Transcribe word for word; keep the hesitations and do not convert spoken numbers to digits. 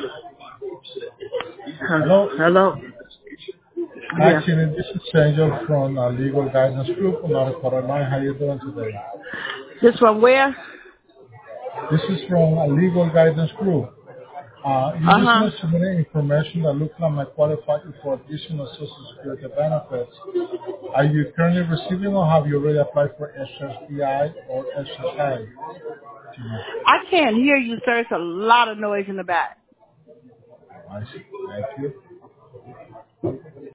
Hello. Hello? Hi, Yeah. Chini. This is Angel from uh, Legal Guidance Group on our quarter line. How you doing today? This from where? This is from a Legal Guidance Group. Uh, you Uh-huh. recently submitted information that looks like might qualify you for additional Social Security benefits. Are you currently receiving or have you already applied for S S D I or S S I? Chini? I can't hear you, sir. It's a lot of noise in the back. I see. Thank you.